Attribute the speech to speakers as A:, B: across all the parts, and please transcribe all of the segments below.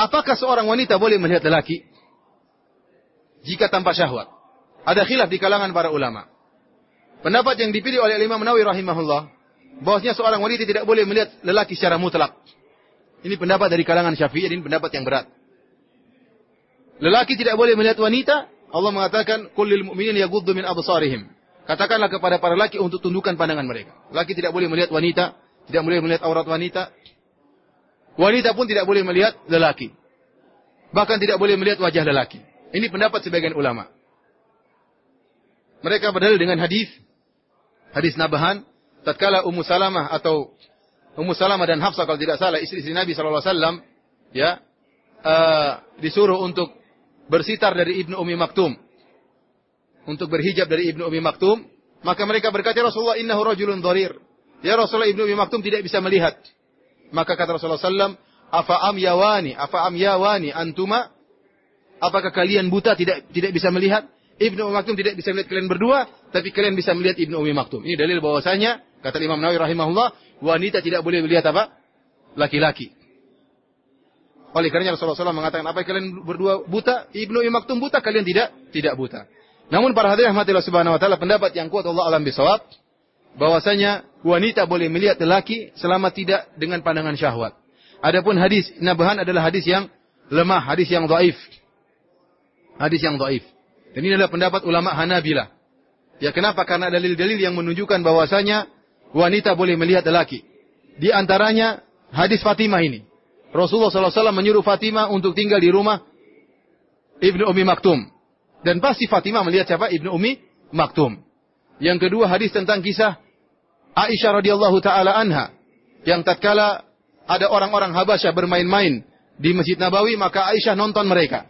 A: apakah seorang wanita boleh melihat lelaki jika tanpa syahwat? Ada khilaf di kalangan para ulama. Pendapat yang dipilih oleh Imam Nawawi rahimahullah, bahwasanya seorang wanita tidak boleh melihat lelaki secara mutlak. Ini pendapat dari kalangan Syafi'i, ini pendapat yang berat. Lelaki tidak boleh melihat wanita. Allah mengatakan, "Qul lil mu'minina yaghuddu min absarihim." Katakanlah kepada para lelaki untuk tundukkan pandangan mereka. Lelaki tidak boleh melihat wanita, tidak boleh melihat aurat wanita. Wanita pun tidak boleh melihat lelaki. Bahkan tidak boleh melihat wajah lelaki. Ini pendapat sebagian ulama. Mereka berdalil dengan hadis Nabahan, tatkala Ummu Salamah dan Hafsah kalau tidak salah, istri-istri Nabi sallallahu alaihi wasallam, ya, disuruh untuk bersitar dari Ibnu Ummi Maktum, untuk berhijab dari Ibnu Ummi Maktum, maka mereka berkata, "Ya Rasulullah, innahu rajulun dharir." Ya Rasulullah, Ibnu Ummi Maktum tidak bisa melihat. Maka kata Rasulullah sallallahu alaihi wasallam, afa am yawani antuma? Apakah kalian buta tidak bisa melihat? Ibnu Ummi Maktum tidak bisa melihat kalian berdua, tapi kalian bisa melihat Ibnu Ummi Maktum. Ini dalil bahwasanya, kata Imam Nawawi rahimahullah, wanita tidak boleh melihat apa? Laki-laki. Oleh karenanya Rasulullah SAW mengatakan, apa kalian berdua buta? Ibnu Ummi Maktum buta, kalian tidak buta. Namun para hadirin rahmatillah subhanahu wa ta'ala, pendapat yang kuat Allah alam bisawab, bahwasanya wanita boleh melihat lelaki selama tidak dengan pandangan syahwat. Adapun hadis Nabahan adalah hadis yang lemah, hadis yang dhaif. Hadis yang dhaif. Dan ini adalah pendapat ulama Hanabilah. Ya, kenapa? Karena dalil-dalil yang menunjukkan bahwasanya wanita boleh melihat lelaki. Di antaranya hadis Fatimah ini. Rasulullah SAW menyuruh Fatimah untuk tinggal di rumah Ibnu Ummi Maktum. Dan pasti Fatimah melihat siapa? Ibnu Ummi Maktum. Yang kedua hadis tentang kisah Aisyah radhiyallahu taala anha, yang tatkala ada orang-orang Habasyah bermain-main di Masjid Nabawi, maka Aisyah nonton mereka.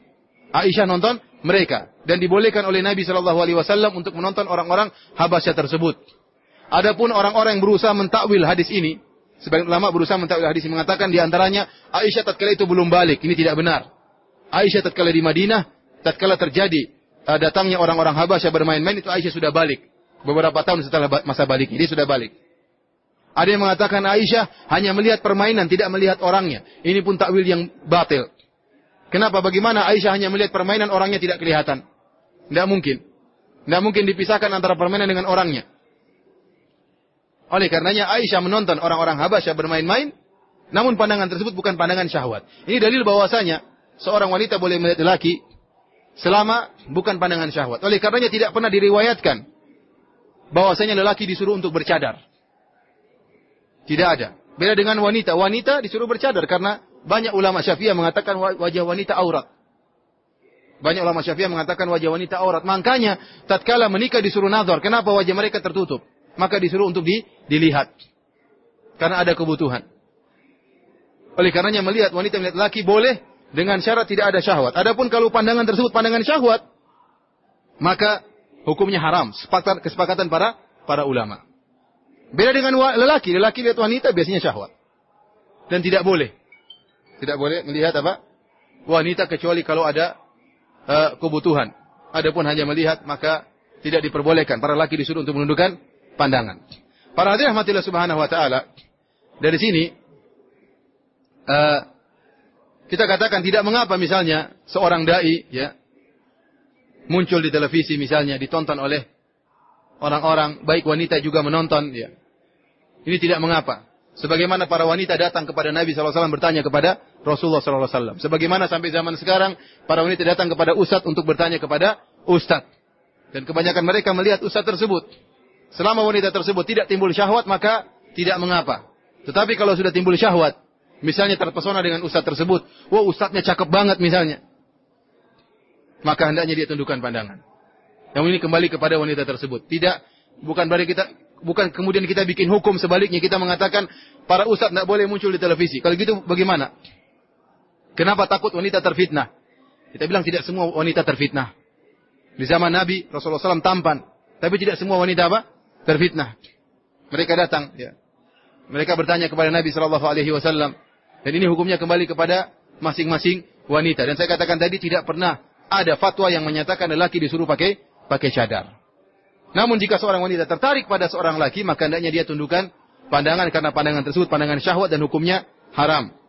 A: Dan dibolehkan oleh Nabi sallallahu alaihi wasallam untuk menonton orang-orang Habasyah tersebut. Adapun orang-orang yang berusaha mentakwil hadis ini, sebagian ulama berusaha mentakwil hadis ini, mengatakan di antaranya Aisyah tatkala itu belum balik. Ini tidak benar. Aisyah tatkala di Madinah, tatkala terjadi datangnya orang-orang Habasyah bermain-main, itu Aisyah sudah balik. Beberapa tahun setelah masa balik, dia sudah balik. Ada yang mengatakan Aisyah hanya melihat permainan, tidak melihat orangnya. Ini pun takwil yang batil. Kenapa? Bagaimana Aisyah hanya melihat permainan, orangnya tidak kelihatan? Tidak mungkin. Tidak mungkin dipisahkan antara permainan dengan orangnya. Oleh karenanya Aisyah menonton orang-orang Habasyah bermain-main, namun pandangan tersebut bukan pandangan syahwat. Ini dalil bahwasanya seorang wanita boleh melihat lelaki selama bukan pandangan syahwat. Oleh karenanya tidak pernah diriwayatkan bahwasanya lelaki disuruh untuk bercadar. Tidak ada. Beda dengan wanita. Wanita disuruh bercadar karena banyak ulama Syafi'iyah mengatakan wajah wanita aurat. Banyak ulama Syafi'iyah mengatakan wajah wanita aurat. Makanya tatkala menikah disuruh nazar. Kenapa wajah mereka tertutup? Maka disuruh untuk dilihat. Karena ada kebutuhan. Oleh karenanya melihat wanita melihat laki boleh dengan syarat tidak ada syahwat. Adapun kalau pandangan tersebut pandangan syahwat, maka hukumnya haram. Kesepakatan para ulama. Beda dengan lelaki. Lelaki lihat wanita biasanya syahwat. Dan tidak boleh melihat apa? Wanita kecuali kalau ada kebutuhan. Adapun hanya melihat maka tidak diperbolehkan. Para lelaki disuruh untuk menundukkan pandangan. Para hadirin rahmatillah subhanahu wa ta'ala, dari sini kita katakan tidak mengapa misalnya seorang dai ya muncul di televisi misalnya ditonton oleh orang-orang, baik wanita juga menonton ya. Ini tidak mengapa. Sebagaimana para wanita datang kepada Nabi SAW bertanya kepada Rasulullah SAW. Sebagaimana sampai zaman sekarang para wanita datang kepada ustadz untuk bertanya kepada ustadz. Dan kebanyakan mereka melihat ustadz tersebut. Selama wanita tersebut tidak timbul syahwat maka tidak mengapa. Tetapi kalau sudah timbul syahwat, misalnya terpesona dengan ustadz tersebut, wah ustadznya cakep banget misalnya, maka hendaknya dia tundukkan pandangan. Yang ini kembali kepada wanita tersebut. Bukan kemudian kita bikin hukum sebaliknya, kita mengatakan para ustadz tidak boleh muncul di televisi. Kalau gitu bagaimana? Kenapa takut wanita terfitnah? Kita bilang tidak semua wanita terfitnah. Di zaman Nabi Rasulullah SAW tampan, tapi tidak semua wanita apa? Terfitnah. Mereka datang, ya. Mereka bertanya kepada Nabi SAW. Dan ini hukumnya kembali kepada masing-masing wanita. Dan saya katakan tadi tidak pernah ada fatwa yang menyatakan lelaki disuruh pakai cadar. Namun jika seorang wanita tertarik pada seorang laki, maka hendaknya dia tundukkan pandangan karena pandangan tersebut pandangan syahwat dan hukumnya haram.